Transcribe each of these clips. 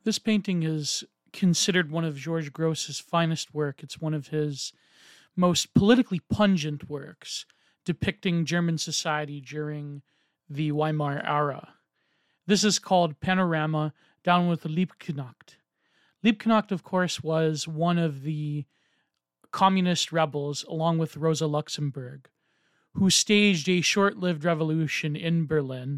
This painting is considered one of George Gross's finest work. It's one of his most politically pungent works, depicting German society during the Weimar era. This is called Panorama Down with Liebknecht. Liebknecht, of course, was one of the communist rebels, along with Rosa Luxemburg, who staged a short-lived revolution in Berlin.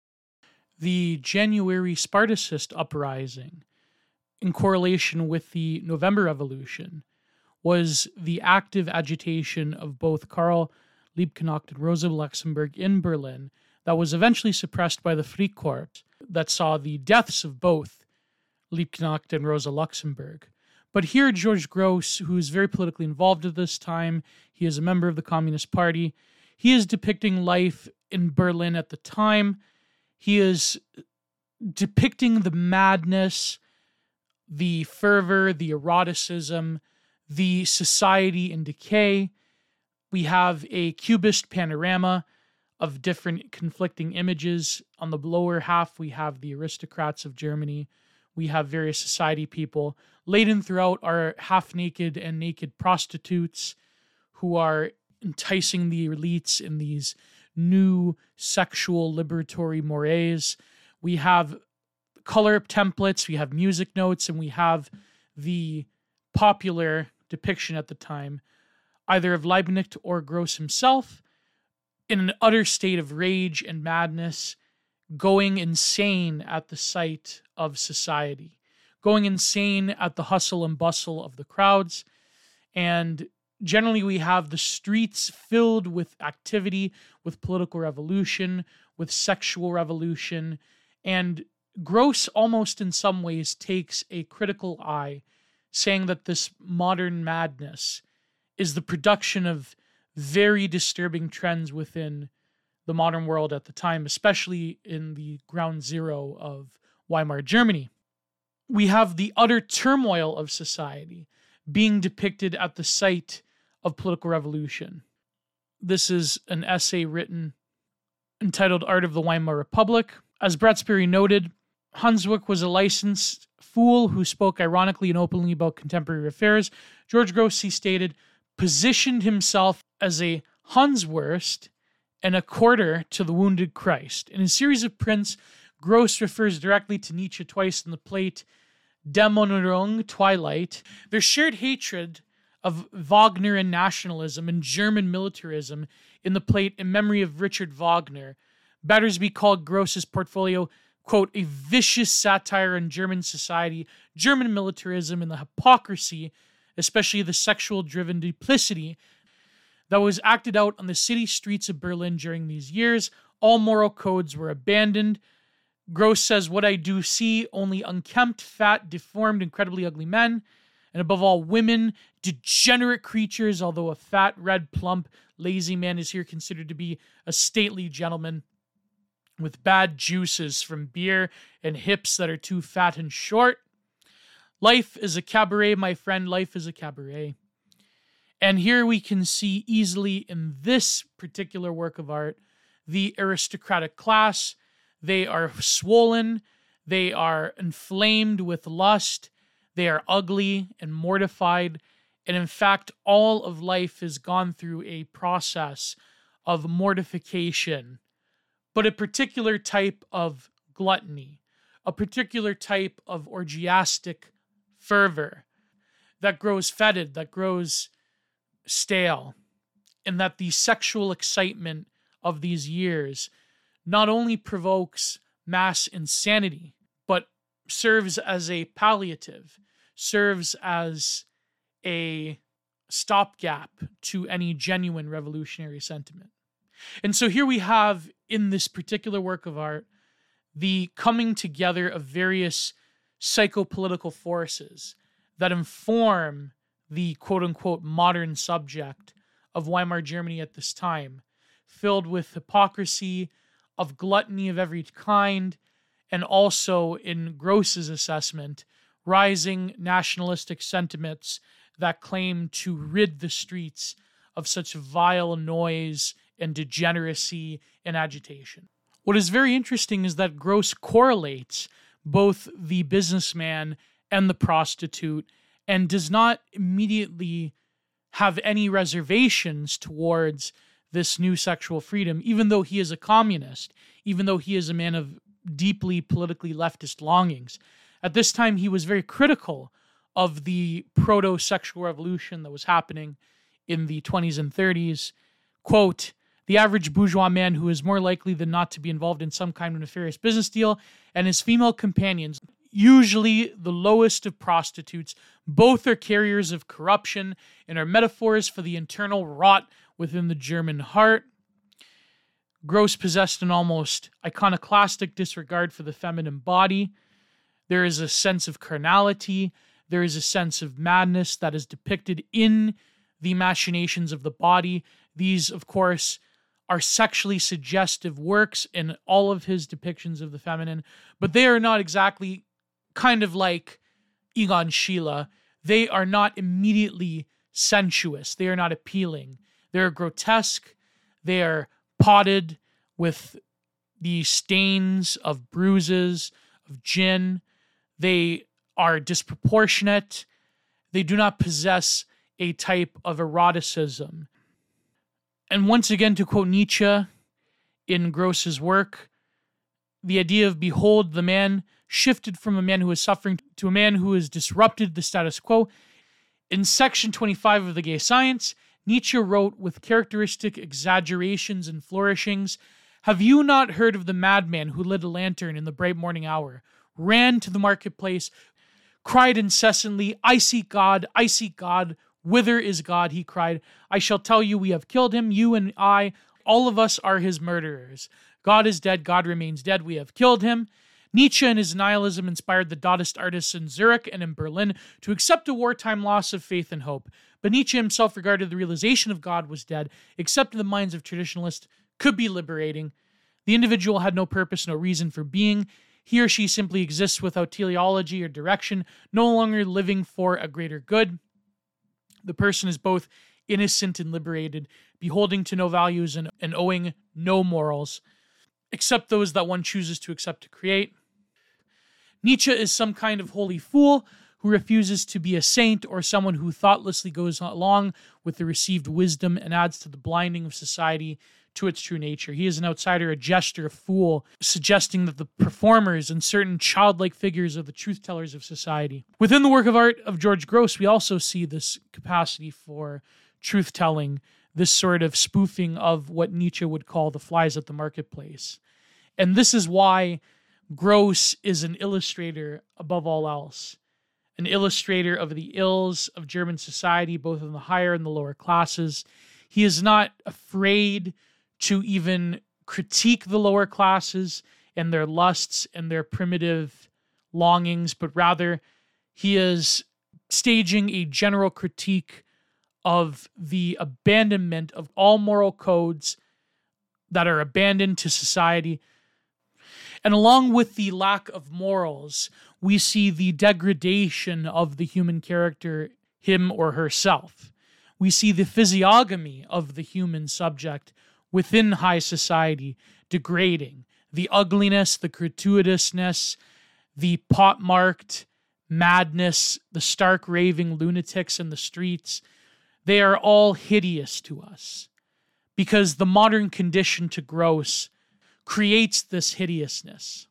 The January Spartacist uprising, in correlation with the November Revolution, was the active agitation of both Karl Liebknecht and Rosa Luxemburg in Berlin that was eventually suppressed by the Freikorps that saw the deaths of both Liebknecht and Rosa Luxemburg. But here, George Gross, who is very politically involved at this time, he is a member of the Communist Party, he is depicting life in Berlin at the time. He is depicting the madness, the fervor, the eroticism, the society in decay. We have a cubist panorama of different conflicting images. On the lower half, we have the aristocrats of Germany. We have various society people. Laden throughout are half-naked and naked prostitutes who are enticing the elites in these new sexual liberatory mores. We have color templates, we have music notes, and we have the popular depiction at the time, either of Liebknecht or Gross himself, in an utter state of rage and madness, going insane at the sight of society, going insane at the hustle and bustle of the crowds. And generally, we have the streets filled with activity, with political revolution, with sexual revolution. And Gross almost in some ways takes a critical eye, saying that this modern madness is the production of very disturbing trends within the modern world at the time, especially in the ground zero of Weimar Germany. We have the utter turmoil of society being depicted at the site of political revolution. This is an essay written entitled Art of the Weimar Republic. As Bratsbury noted, Hanswick was a licensed fool who spoke ironically and openly about contemporary affairs. George Gross, he stated, positioned himself as a Hanswurst and a quarter to the wounded Christ. In his series of prints, Gross refers directly to Nietzsche twice in the plate Dämmerung, Twilight. Their shared hatred of Wagner and nationalism and German militarism in the plate In Memory of Richard Wagner. Battersby called Gross's portfolio, quote, a vicious satire on German society, German militarism, and the hypocrisy, especially the sexual-driven duplicity that was acted out on the city streets of Berlin during these years. All moral codes were abandoned. Gross says, what I do see, only unkempt, fat, deformed, incredibly ugly men, and above all, women, degenerate creatures, although a fat, red, plump, lazy man is here considered to be a stately gentleman with bad juices from beer and hips that are too fat and short. Life is a cabaret, my friend, life is a cabaret. And here we can see easily in this particular work of art, the aristocratic class. They are swollen, they are inflamed with lust, they are ugly and mortified, and in fact, all of life has gone through a process of mortification, but a particular type of gluttony, a particular type of orgiastic fervor that grows fetid, that grows stale, and that the sexual excitement of these years not only provokes mass insanity, but serves as a palliative, serves as a stopgap to any genuine revolutionary sentiment. And so here we have, in this particular work of art, the coming together of various psychopolitical forces that inform the quote-unquote modern subject of Weimar Germany at this time, filled with hypocrisy, of gluttony of every kind, and also, in Gross's assessment, rising nationalistic sentiments that claim to rid the streets of such vile noise and degeneracy and agitation. What is very interesting is that Gross correlates both the businessman and the prostitute, and does not immediately have any reservations towards this new sexual freedom, even though he is a communist, even though he is a man of deeply politically leftist longings. At this time, he was very critical of the proto-sexual revolution that was happening in the 20s and 30s. Quote, the average bourgeois man who is more likely than not to be involved in some kind of nefarious business deal, and his female companions, usually the lowest of prostitutes, both are carriers of corruption and are metaphors for the internal rot within the German heart. Gross possessed an almost iconoclastic disregard for the feminine body. There is a sense of carnality. There is a sense of madness that is depicted in the machinations of the body. These, of course, are sexually suggestive works in all of his depictions of the feminine, but they are not exactly kind of like Egon Schiele. They are not immediately sensuous. They are not appealing. They're grotesque. They are potted with the stains of bruises, of gin. They are disproportionate. They do not possess a type of eroticism. And once again, to quote Nietzsche in Gross's work, the idea of behold, the man shifted from a man who is suffering to a man who has disrupted the status quo. In section 25 of The Gay Science, Nietzsche wrote with characteristic exaggerations and flourishings, have you not heard of the madman who lit a lantern in the bright morning hour, ran to the marketplace, cried incessantly, I seek God, whither is God, he cried. I shall tell you, we have killed him, you and I, all of us are his murderers. God is dead, God remains dead, we have killed him. Nietzsche and his nihilism inspired the Dadaist artists in Zurich and in Berlin to accept a wartime loss of faith and hope. But Nietzsche himself regarded the realization of God was dead, except in the minds of traditionalists, could be liberating. The individual had no purpose, no reason for being. He or she simply exists without teleology or direction, no longer living for a greater good. The person is both innocent and liberated, beholding to no values and owing no morals, except those that one chooses to accept to create. Nietzsche is some kind of holy fool who refuses to be a saint or someone who thoughtlessly goes along with the received wisdom and adds to the blinding of society to its true nature. He is an outsider, a jester, a fool, suggesting that the performers and certain childlike figures are the truth-tellers of society. Within the work of art of George Grosz, we also see this capacity for truth-telling, this sort of spoofing of what Nietzsche would call the flies at the marketplace. And this is why Grosz is an illustrator above all else, an illustrator of the ills of German society, both in the higher and the lower classes. He is not afraid to even critique the lower classes and their lusts and their primitive longings, but rather he is staging a general critique of the abandonment of all moral codes that are abandoned to society. And along with the lack of morals, we see the degradation of the human character, him or herself. We see the physiognomy of the human subject within high society degrading. The ugliness, the gratuitousness, the pot-marked madness, the stark raving lunatics in the streets, they are all hideous to us because the modern condition to Grosz creates this hideousness.